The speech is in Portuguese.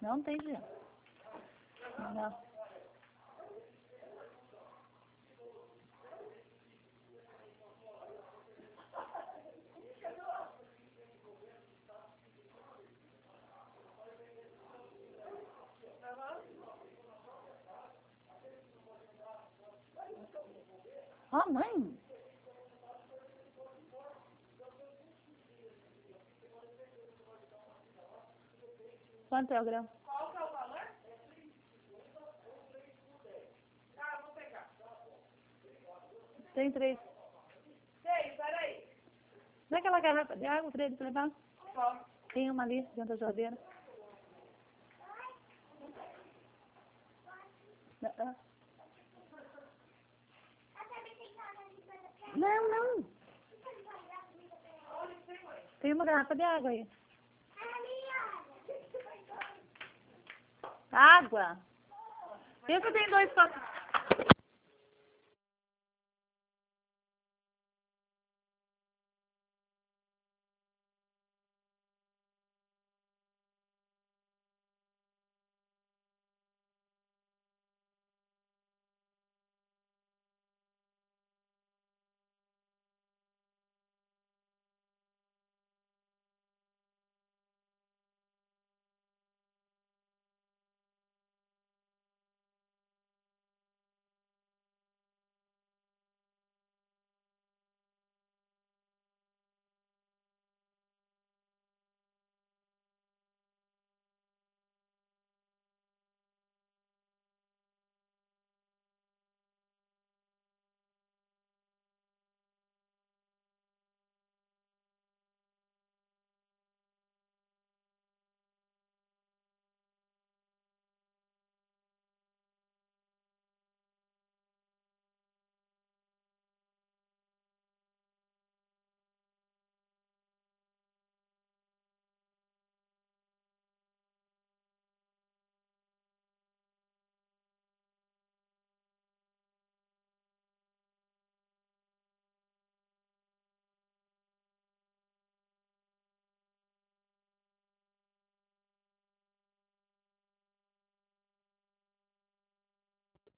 Não tem gelo. Não. Ó, mãe. Quanto é o grão? Qual que é o valor? Ah, vou pegar. Tem 3. Sei, peraí. Dá aquela garrafa de água pra ele levar? Qual? Tem uma ali dentro da geladeira. Não, não. Tem uma garrafa de água aí. Água? Pensa tem 2 copos.